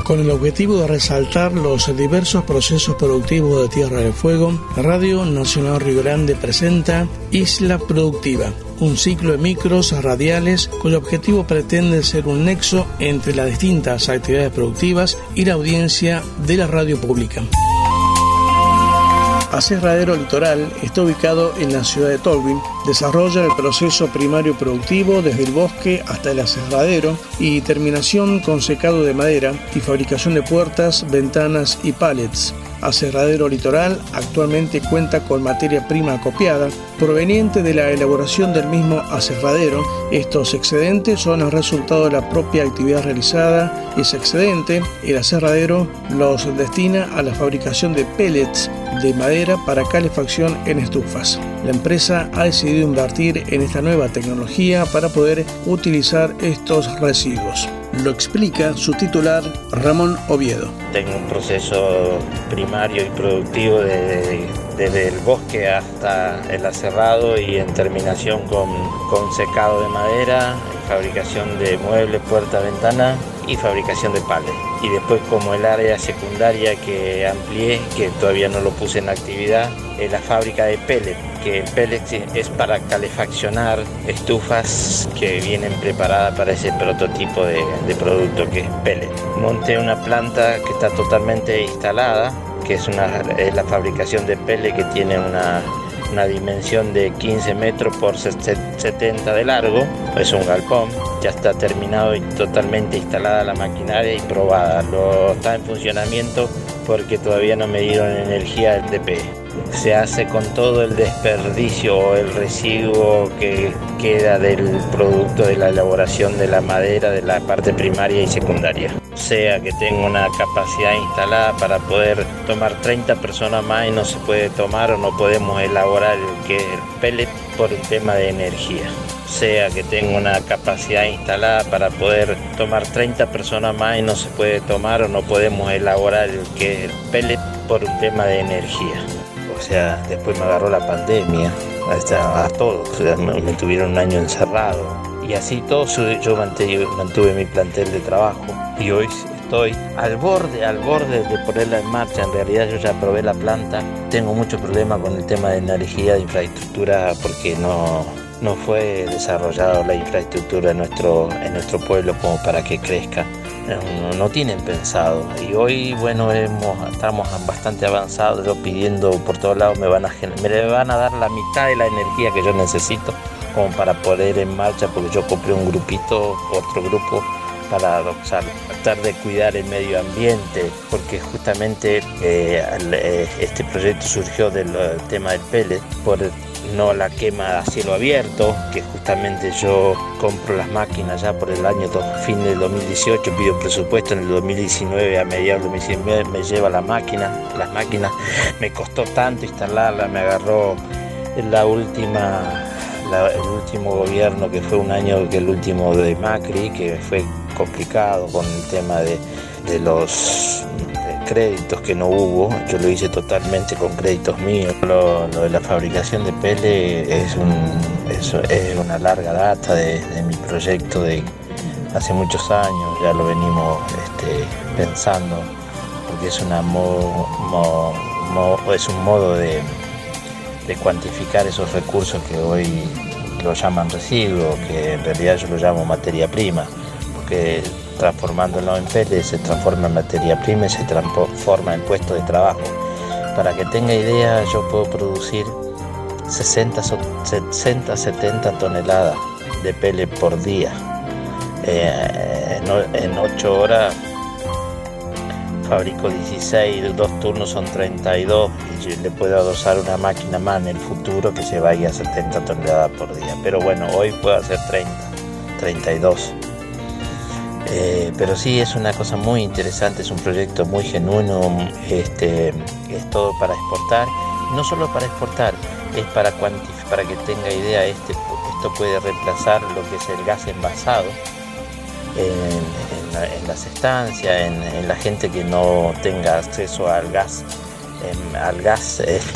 Con el objetivo de resaltar los diversos procesos productivos de Tierra del Fuego, Radio Nacional Río Grande presenta Isla Productiva, un ciclo de micros radiales cuyo objetivo pretende ser un nexo entre las distintas actividades productivas y la audiencia de la radio pública. Aserradero Litoral está ubicado en la ciudad de Tolwyn. Desarrolla el proceso primario productivo desde el bosque hasta el aserradero y terminación con secado de madera y fabricación de puertas, ventanas y pallets. Aserradero Litoral actualmente cuenta con materia prima acopiada proveniente de la elaboración del mismo aserradero. Estos excedentes son el resultado de la propia actividad realizada y ese excedente, el aserradero los destina a la fabricación de pellets de madera para calefacción en estufas. La empresa ha decidido invertir en esta nueva tecnología para poder utilizar estos residuos. Lo explica su titular, Ramón Oviedo. Tengo un proceso primario y productivo desde el bosque hasta el aserrado y en terminación con secado de madera, fabricación de muebles, puertas, ventanas y fabricación de pallets. Y después, como el área secundaria que amplié, que todavía no lo puse en actividad, es la fábrica de pellet, que el pellet es para calefaccionar estufas que vienen preparadas para ese prototipo de producto que es pellet. Monté una planta que está totalmente instalada, que es la fabricación de pellet, que tiene una dimensión de 15 metros por 70 de largo. Es un galpón, ya está terminado y totalmente instalada la maquinaria y probada. Está en funcionamiento porque todavía no me dieron energía del DPE. Se hace con todo el desperdicio o el residuo que queda del producto de la elaboración de la madera de la parte primaria y secundaria. O sea que tengo una capacidad instalada para poder tomar 30 personas más y no se puede tomar o no podemos elaborar el pellet por un tema de energía. O sea que tengo una capacidad instalada para poder tomar 30 personas más y no se puede tomar o no podemos elaborar el pellet por un tema de energía. O sea, después me agarró la pandemia, a todos, o sea, me tuvieron un año encerrado. Y así todo yo mantuve mi plantel de trabajo y hoy estoy al borde de ponerla en marcha. En realidad yo ya probé la planta, tengo mucho problema con el tema de energía, de infraestructura, porque no fue desarrollado la infraestructura en nuestro pueblo como para que crezca. No tienen pensado y hoy estamos bastante avanzados. Yo pidiendo por todos lados me van a dar la mitad de la energía que yo necesito como para poder en marcha, porque yo compré otro grupo para tratar de cuidar el medio ambiente, porque justamente este proyecto surgió del tema del pellet por no la quema a cielo abierto, que justamente yo compro las máquinas ya por el año fin del 2018, pido presupuesto en el 2019, a mediados del 2019 me lleva las máquinas, me costó tanto instalarla, me agarró el último gobierno, que fue un año que el último de Macri, que fue complicado con el tema de los créditos que no hubo. Yo lo hice totalmente con créditos míos. Lo de la fabricación de pellet es una larga data de mi proyecto de hace muchos años. Ya lo venimos pensando, porque es un modo de cuantificar esos recursos que hoy lo llaman residuos, que en realidad yo lo llamo materia prima, porque transformándolo en pellet se transforma en materia prima y se transforma en puesto de trabajo. Para que tenga idea, yo puedo producir 60-70 toneladas de pellet por día. En 8 horas fabrico 16, 2 turnos son 32 y le puedo adosar una máquina más en el futuro que se vaya a 70 toneladas por día. Pero bueno, hoy puedo hacer 32. Pero sí, es una cosa muy interesante, es un proyecto muy genuino, es todo para exportar, no solo para exportar, es para que tenga idea, esto puede reemplazar lo que es el gas envasado en las estancias, en la gente que no tenga acceso al gas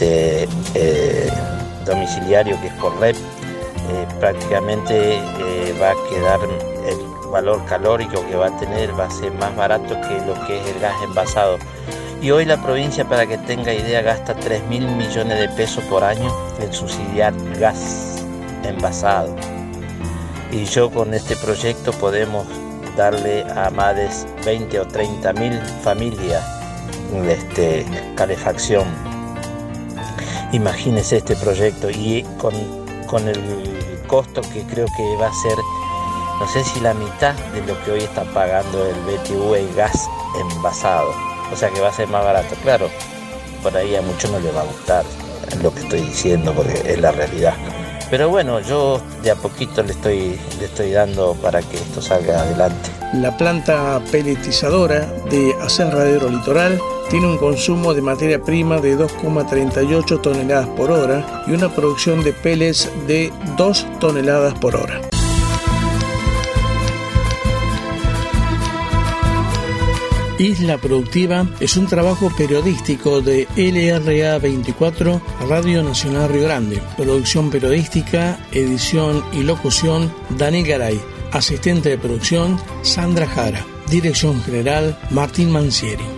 domiciliario, que es por red. Prácticamente va a quedar el valor calórico que va a tener, va a ser más barato que lo que es el gas envasado. Y hoy la provincia, para que tenga idea, gasta 3.000 millones de pesos por año en subsidiar gas envasado. Y yo con este proyecto podemos darle a más de 20 o 30.000 familias calefacción. Imagínense este proyecto, y con el costo que creo que va a ser, no sé si la mitad de lo que hoy está pagando el BTU, el gas envasado. O sea que va a ser más barato. Claro, por ahí a muchos no les va a gustar lo que estoy diciendo, porque es la realidad. Pero bueno, yo de a poquito le estoy dando para que esto salga adelante. La planta peletizadora de Aserradero Litoral tiene un consumo de materia prima de 2,38 toneladas por hora y una producción de pellets de 2 toneladas por hora. Isla Productiva es un trabajo periodístico de LRA 24, Radio Nacional Río Grande. Producción periodística, edición y locución, Daniel Garay. Asistente de producción, Sandra Jara. Dirección general, Martín Mancieri.